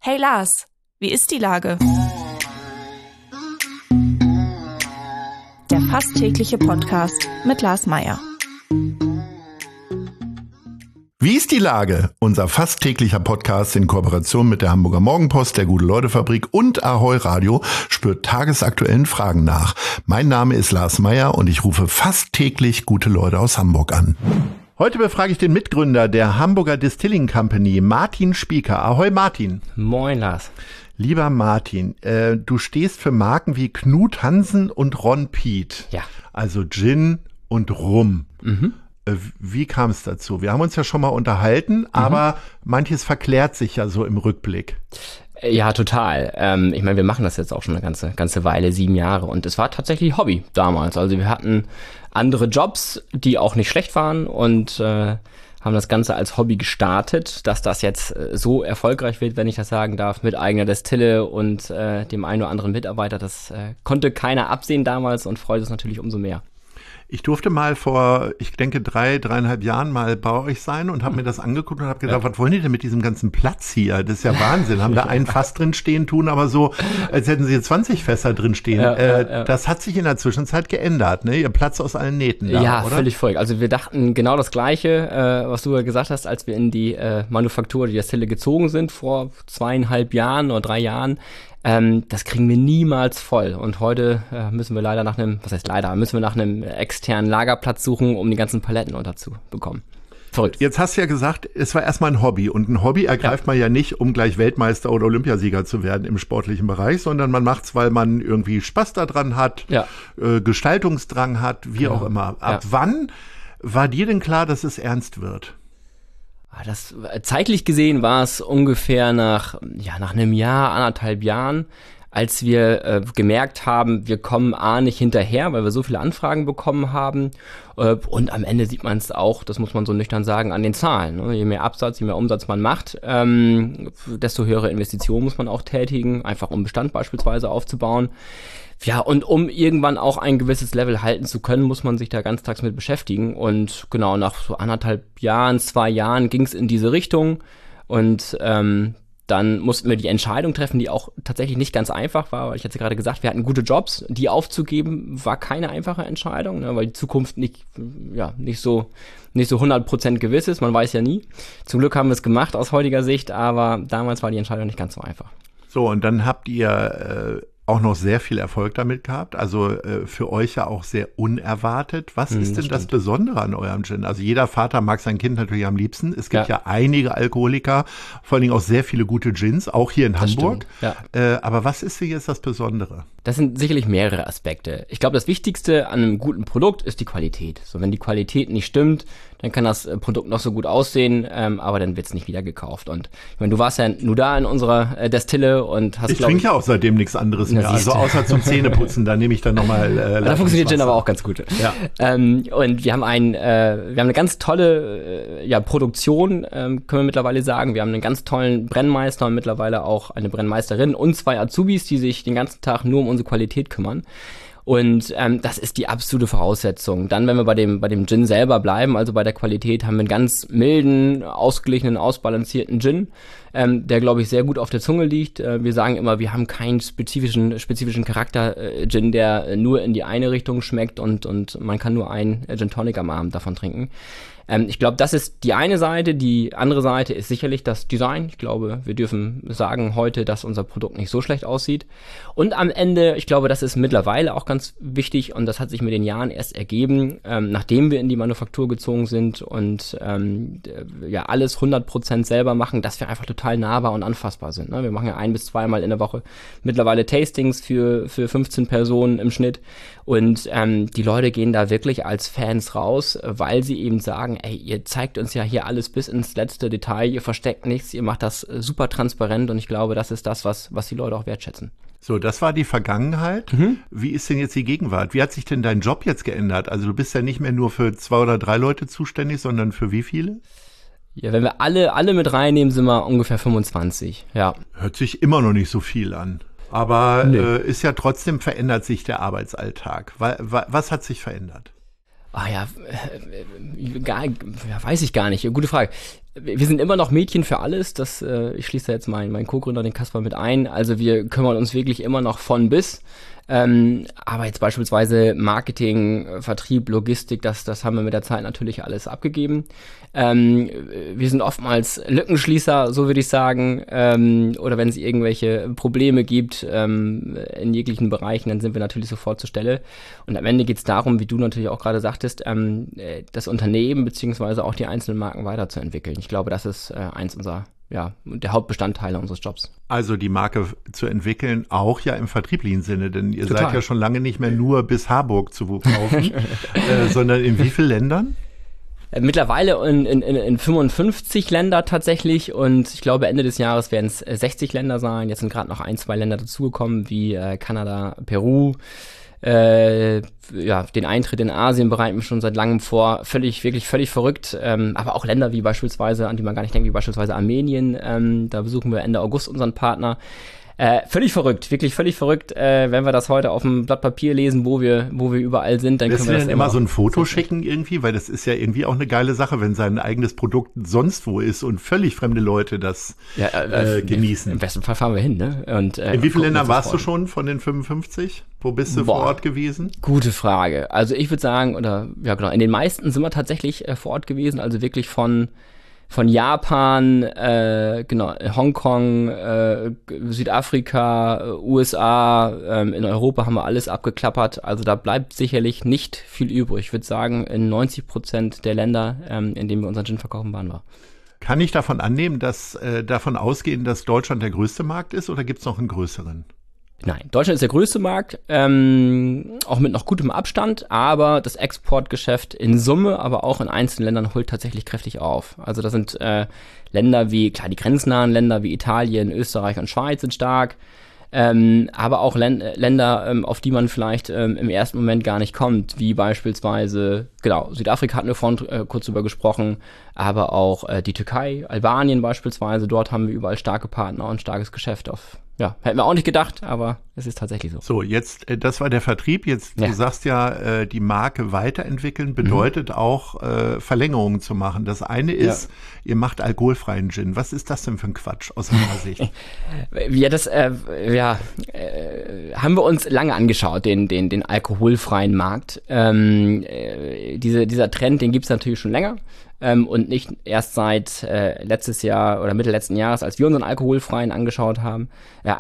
Hey Lars, wie ist die Lage? Der fast tägliche Podcast mit Lars Meyer. Wie ist die Lage? Unser fast täglicher Podcast in Kooperation mit der Hamburger Morgenpost, der Gute-Leute-Fabrik und Ahoi Radio spürt tagesaktuellen Fragen nach. Mein Name ist Lars Meyer und ich rufe fast täglich gute Leute aus Hamburg an. Heute befrage ich den Mitgründer der Hamburger Distilling Company, Martin Spieker. Ahoi Martin. Moin Lars. Lieber Martin, du stehst für Marken wie Knut Hansen und Ron Piet. Ja. Also Gin und Rum. Mhm. Wie kam es dazu? Wir haben uns ja schon mal unterhalten, aber manches verklärt sich ja so im Rückblick. Ja, total. Ich meine, wir machen das jetzt auch schon eine ganze Weile, 7 Jahre. Und es war tatsächlich Hobby damals. Also wir hatten andere Jobs, die auch nicht schlecht waren und haben das Ganze als Hobby gestartet. Dass das jetzt so erfolgreich wird, wenn ich das sagen darf, mit eigener Destille und dem einen oder anderen Mitarbeiter, das konnte keiner absehen damals und freut uns natürlich umso mehr. Ich durfte mal vor, ich denke 3,5 Jahren mal bei euch sein und habe mir das angeguckt und habe gedacht, was wollen die denn mit diesem ganzen Platz hier? Das ist ja Wahnsinn. Haben da ein Fass drin stehen, tun aber so, als hätten sie hier 20 Fässer drin stehen. Das hat sich in der Zwischenzeit geändert, ne? Ihr Platz aus allen Nähten da, ja, oder? Völlig voll. Also wir dachten genau das Gleiche, was du gesagt hast, als wir in die Manufaktur, die Destille gezogen sind vor 2,5 Jahren oder 3 Jahren. Das kriegen wir niemals voll. Und heute müssen wir leider nach einem externen Lagerplatz suchen, um die ganzen Paletten unterzubekommen. Verrückt. Jetzt hast du ja gesagt, es war erstmal ein Hobby. Und ein Hobby ergreift man ja nicht, um gleich Weltmeister oder Olympiasieger zu werden im sportlichen Bereich, sondern man macht's, weil man irgendwie Spaß daran hat, Gestaltungsdrang hat, wie auch immer. Ab wann war dir denn klar, dass es ernst wird? Das zeitlich gesehen war es ungefähr nach einem Jahr, 1,5 Jahren, als wir gemerkt haben, wir kommen nicht hinterher, weil wir so viele Anfragen bekommen haben. Und am Ende sieht man es auch, das muss man so nüchtern sagen, an den Zahlen. Ne? Je mehr Absatz, je mehr Umsatz man macht, desto höhere Investitionen muss man auch tätigen, einfach um Bestand beispielsweise aufzubauen. Ja, und um irgendwann auch ein gewisses Level halten zu können, muss man sich da ganztags mit beschäftigen. Und genau nach so 1,5 Jahren, 2 Jahren ging es in diese Richtung. Und dann mussten wir die Entscheidung treffen, die auch tatsächlich nicht ganz einfach war, weil ich hatte gerade gesagt, wir hatten gute Jobs. Die aufzugeben, war keine einfache Entscheidung, ne, weil die Zukunft nicht so 100% gewiss ist. Man weiß ja nie. Zum Glück haben wir es gemacht aus heutiger Sicht, aber damals war die Entscheidung nicht ganz so einfach. So, und dann habt ihr auch noch sehr viel Erfolg damit gehabt, also für euch ja auch sehr unerwartet. Was ist denn das Besondere an eurem Gin? Also jeder Vater mag sein Kind natürlich am liebsten. Es gibt ja einige Alkoholiker, vor allen Dingen auch sehr viele gute Gins, auch hier in Hamburg. Aber was ist denn jetzt das Besondere? Das sind sicherlich mehrere Aspekte. Ich glaube, das Wichtigste an einem guten Produkt ist die Qualität. So, wenn die Qualität nicht stimmt, dann kann das Produkt noch so gut aussehen, aber dann wird es nicht wieder gekauft. Und ich meine, du warst ja nur da in unserer Destille und hast, ich trinke ja auch seitdem nichts anderes mehr, also außer zum Zähneputzen, da nehme ich dann nochmal da funktioniert Gin aber auch ganz gut. Ja. Und wir haben eine ganz tolle Produktion, können wir mittlerweile sagen. Wir haben einen ganz tollen Brennmeister und mittlerweile auch eine Brennmeisterin und 2 Azubis, die sich den ganzen Tag nur um unsere Qualität kümmern. Und das ist die absolute Voraussetzung. Dann, wenn wir bei dem Gin selber bleiben, also bei der Qualität, haben wir einen ganz milden, ausgeglichenen, ausbalancierten Gin, der, glaube ich, sehr gut auf der Zunge liegt. Wir sagen immer, wir haben keinen spezifischen Charakter-Gin, der nur in die eine Richtung schmeckt und man kann nur einen Gin Tonic am Abend davon trinken. Ich glaube, das ist die eine Seite. Die andere Seite ist sicherlich das Design. Ich glaube, wir dürfen sagen heute, dass unser Produkt nicht so schlecht aussieht. Und am Ende, ich glaube, das ist mittlerweile auch ganz wichtig und das hat sich mit den Jahren erst ergeben, nachdem wir in die Manufaktur gezogen sind und alles 100% selber machen, dass wir einfach total nahbar und anfassbar sind. Ne? Wir machen ja 1 bis 2 Mal in der Woche mittlerweile Tastings für 15 Personen im Schnitt und die Leute gehen da wirklich als Fans raus, weil sie eben sagen, ey, ihr zeigt uns ja hier alles bis ins letzte Detail, ihr versteckt nichts, ihr macht das super transparent und ich glaube, das ist das, was die Leute auch wertschätzen. So, das war die Vergangenheit. Wie ist denn jetzt die Gegenwart? Wie hat sich denn dein Job jetzt geändert? Also du bist ja nicht mehr nur für 2 oder 3 Leute zuständig, sondern für wie viele? Ja, wenn wir alle mit reinnehmen, sind wir ungefähr 25, ja. Hört sich immer noch nicht so viel an. Aber ist ja trotzdem, verändert sich der Arbeitsalltag. Was hat sich verändert? Weiß ich gar nicht. Gute Frage. wir sind immer noch Mädchen für alles. Ich schließe da jetzt meinen Co-Gründer, den Kasper, mit ein. Also wir kümmern uns wirklich immer noch von bis. Aber jetzt beispielsweise Marketing, Vertrieb, Logistik, das haben wir mit der Zeit natürlich alles abgegeben. Wir sind oftmals Lückenschließer, so würde ich sagen. Oder wenn es irgendwelche Probleme gibt in jeglichen Bereichen, dann sind wir natürlich sofort zur Stelle. Und am Ende geht es darum, wie du natürlich auch gerade sagtest, das Unternehmen beziehungsweise auch die einzelnen Marken weiterzuentwickeln. Ich glaube, das ist eins der Hauptbestandteile unseres Jobs. Also die Marke zu entwickeln, auch ja im vertrieblichen Sinne, denn ihr Total. seid ja schon lange nicht mehr nur bis Harburg zu kaufen, sondern in wie vielen Ländern? Mittlerweile in 55 Länder tatsächlich, und ich glaube Ende des Jahres werden es 60 Länder sein. Jetzt sind gerade noch 1-2 Länder dazugekommen, wie Kanada, Peru. Den Eintritt in Asien bereiten wir schon seit langem vor. Wirklich völlig verrückt. Aber auch Länder wie beispielsweise, an die man gar nicht denkt, wie beispielsweise Armenien. Da besuchen wir Ende August unseren Partner. Völlig verrückt, wirklich völlig verrückt. Wenn wir das heute auf dem Blatt Papier lesen, wo wir überall sind, dann können wir das denn immer so ein Foto schicken irgendwie? Weil das ist ja irgendwie auch eine geile Sache, wenn sein eigenes Produkt sonst wo ist und völlig fremde Leute das genießen. Im besten Fall fahren wir hin, ne? Und, in wie vielen Ländern warst du schon von den 55? Wo bist du vor Ort gewesen? Gute Frage. Also ich würde sagen, in den meisten sind wir tatsächlich vor Ort gewesen, also wirklich von Japan, Hongkong, Südafrika, USA, in Europa haben wir alles abgeklappert. Also da bleibt sicherlich nicht viel übrig. Ich würde sagen, in 90% der Länder, in denen wir unseren Gin verkaufen, waren wir. Kann ich davon annehmen, davon ausgehen, dass Deutschland der größte Markt ist, oder gibt es noch einen größeren? Nein, Deutschland ist der größte Markt, auch mit noch gutem Abstand, aber das Exportgeschäft in Summe, aber auch in einzelnen Ländern holt tatsächlich kräftig auf. Also da sind Länder wie, klar, die grenznahen Länder wie Italien, Österreich und Schweiz sind stark, aber auch Länder, auf die man vielleicht im ersten Moment gar nicht kommt, wie beispielsweise, Südafrika hatten wir vorhin kurz drüber gesprochen, aber auch die Türkei, Albanien beispielsweise, dort haben wir überall starke Partner und starkes Geschäft hätten wir auch nicht gedacht, aber es ist tatsächlich so. So, jetzt, das war der Vertrieb. Jetzt, du sagst ja, die Marke weiterentwickeln bedeutet auch, Verlängerungen zu machen. Das eine ist, ihr macht alkoholfreien Gin. Was ist das denn für ein Quatsch aus meiner Sicht? Haben wir uns lange angeschaut, den alkoholfreien Markt. Dieser Trend, den gibt's natürlich schon länger. Und nicht erst seit letztes Jahr oder Mitte letzten Jahres, als wir unseren alkoholfreien eingeführt haben.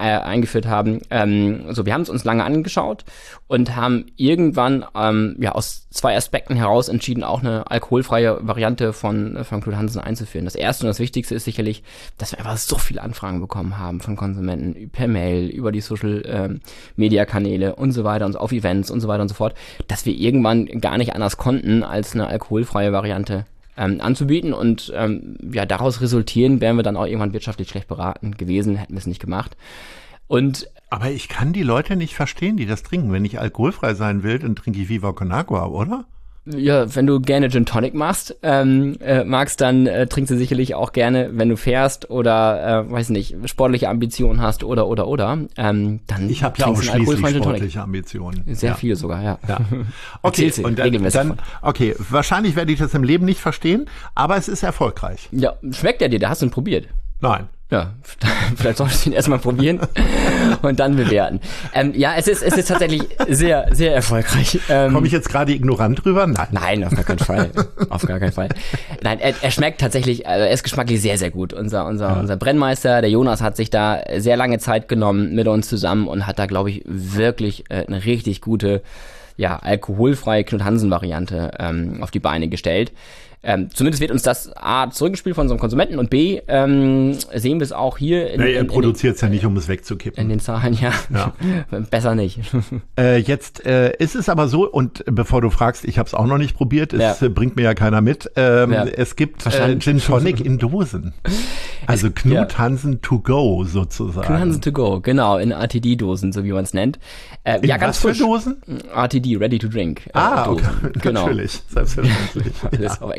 Wir haben es uns lange angeschaut und haben irgendwann aus 2 Aspekten heraus entschieden, auch eine alkoholfreie Variante von Knut Hansen einzuführen. Das erste und das Wichtigste ist sicherlich, dass wir einfach so viele Anfragen bekommen haben von Konsumenten per Mail, über die Social-Media-Kanäle und so weiter und auf Events und so weiter und so fort, dass wir irgendwann gar nicht anders konnten, als eine alkoholfreie Variante anzubieten, und daraus resultieren, wären wir dann auch irgendwann wirtschaftlich schlecht beraten gewesen, hätten wir es nicht gemacht. Aber ich kann die Leute nicht verstehen, die das trinken. Wenn ich alkoholfrei sein will, dann trinke ich Viva Con Agua, oder? Ja, wenn du gerne Gin Tonic magst, dann trinkst du sicherlich auch gerne, wenn du fährst oder, sportliche Ambitionen hast oder. Dann ich habe ja auch schließlich sportliche Ambitionen. Sehr viele sogar, ja. Okay, und dann, wahrscheinlich werde ich das im Leben nicht verstehen, aber es ist erfolgreich. Ja, schmeckt der dir? Da hast du ihn probiert. Nein. Ja, vielleicht solltest du ihn erstmal probieren und dann bewerten. Es ist tatsächlich sehr, sehr erfolgreich. Komme ich jetzt gerade ignorant rüber? Nein, auf gar keinen Fall. Auf gar keinen Fall. Nein, er schmeckt tatsächlich, er ist geschmacklich sehr, sehr gut. Unser Brennmeister, der Jonas, hat sich da sehr lange Zeit genommen mit uns zusammen und hat da, glaube ich, wirklich eine richtig gute, alkoholfreie Knut Hansen Variante auf die Beine gestellt. Zumindest wird uns das A zurückgespielt von unserem Konsumenten, und B sehen wir es auch hier. Er produziert es ja nicht, um es wegzukippen. In den Zahlen, ja. Besser nicht. Jetzt ist es aber so, und bevor du fragst, ich habe es auch noch nicht probiert, es bringt mir ja keiner mit, es gibt Gin Tonic in Dosen. Also Knut Hansen to go sozusagen. Knut Hansen to go, genau, in RTD-Dosen, so wie man es nennt. In ganz frisch. Dosen? RTD, ready to drink. Okay. Genau. Natürlich, selbstverständlich. Alles auf Englisch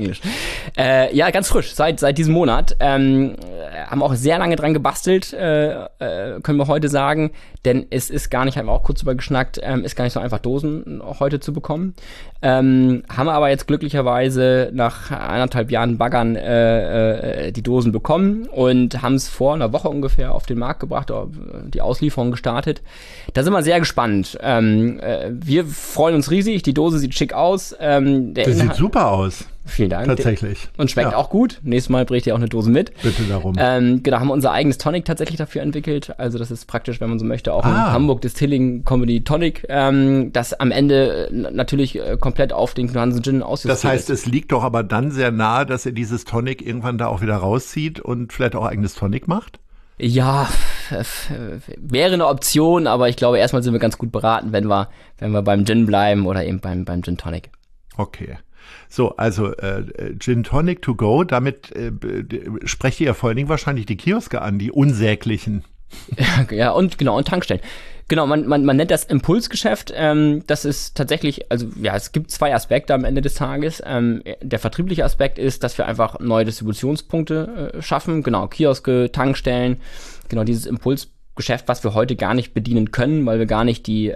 Englisch. Ja, ganz frisch, seit diesem Monat. Haben auch sehr lange dran gebastelt, können wir heute sagen, denn es ist gar nicht, haben wir auch kurz drüber geschnackt, ist gar nicht so einfach, Dosen heute zu bekommen. Haben aber jetzt glücklicherweise nach 1,5 Jahren Baggern die Dosen bekommen und haben es vor einer Woche ungefähr auf den Markt gebracht, die Auslieferung gestartet. Da sind wir sehr gespannt. Wir freuen uns riesig, die Dose sieht schick aus. Das sieht super aus. Vielen Dank. Tatsächlich. Und schmeckt auch gut. Nächstes Mal bringt ihr auch eine Dose mit. Bitte darum. Genau, haben wir unser eigenes Tonic tatsächlich dafür entwickelt. Also das ist praktisch, wenn man so möchte, auch ein Hamburg Distilling Company Tonic, das am Ende natürlich komplett auf den Hansen Gin ausjustiert. Das heißt, es liegt doch aber dann sehr nahe, dass ihr dieses Tonic irgendwann da auch wieder rauszieht und vielleicht auch eigenes Tonic macht? Ja, wäre eine Option, aber ich glaube, erstmal sind wir ganz gut beraten, wenn wir beim Gin bleiben oder eben beim Gin Tonic. Okay. So, also Gin Tonic to go, damit sprecht ihr ja vor allen Dingen wahrscheinlich die Kioske an, die unsäglichen. Ja, und Tankstellen. Genau, man nennt das Impulsgeschäft. Das ist tatsächlich, also ja, es gibt 2 Aspekte am Ende des Tages. Der vertriebliche Aspekt ist, dass wir einfach neue Distributionspunkte schaffen. Genau, Kioske, Tankstellen, genau dieses Impulsgeschäft, was wir heute gar nicht bedienen können, weil wir gar nicht die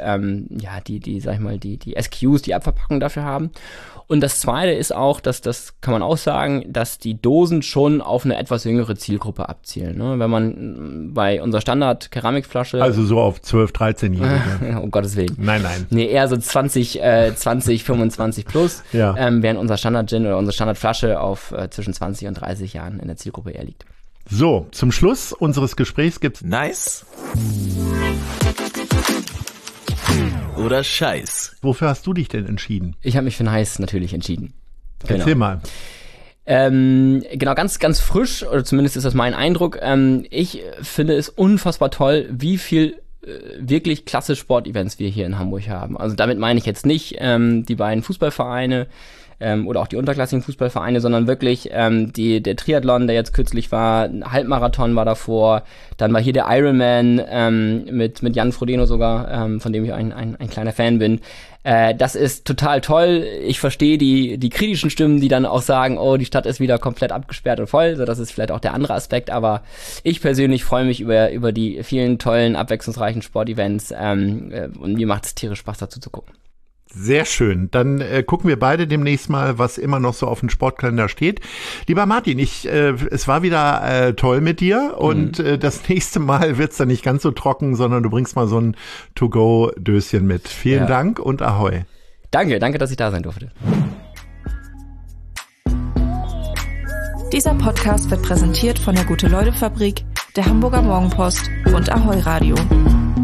SKUs, die Abverpackung dafür haben. Und das Zweite ist auch, das kann man auch sagen, dass die Dosen schon auf eine etwas jüngere Zielgruppe abzielen. Ne? Wenn man bei unserer Standard-Keramikflasche... Also so auf 12-, 13-Jährige. Um Gottes Willen. Nein. Nee, eher so 20, 25 plus, ja. Während unser Standard-Gin oder unsere Standardflasche auf zwischen 20 und 30 Jahren in der Zielgruppe eher liegt. So, zum Schluss unseres Gesprächs gibt's Nice oder Scheiß. Wofür hast du dich denn entschieden? Ich habe mich für Nice natürlich entschieden. Genau. Erzähl mal. Genau, ganz, ganz frisch, oder zumindest ist das mein Eindruck. Ich finde es unfassbar toll, wie viel wirklich klasse Sportevents wir hier in Hamburg haben. Also damit meine ich jetzt nicht die beiden Fußballvereine oder auch die unterklassigen Fußballvereine, sondern wirklich der Triathlon, der jetzt kürzlich war, ein Halbmarathon war davor, dann war hier der Ironman mit Jan Frodeno sogar, von dem ich ein kleiner Fan bin. Das ist total toll. Ich verstehe die kritischen Stimmen, die dann auch sagen, oh, die Stadt ist wieder komplett abgesperrt und voll. So, das ist vielleicht auch der andere Aspekt, aber ich persönlich freue mich über die vielen tollen, abwechslungsreichen Sportevents und mir macht es tierisch Spaß, dazu zu gucken. Sehr schön. Dann gucken wir beide demnächst mal, was immer noch so auf dem Sportkalender steht. Lieber Martin, es war wieder toll mit dir und das nächste Mal wird's dann nicht ganz so trocken, sondern du bringst mal so ein To-Go-Döschen mit. Vielen Dank und Ahoi. Danke, dass ich da sein durfte. Dieser Podcast wird präsentiert von der Gute-Leute-Fabrik, der Hamburger Morgenpost und Ahoi Radio.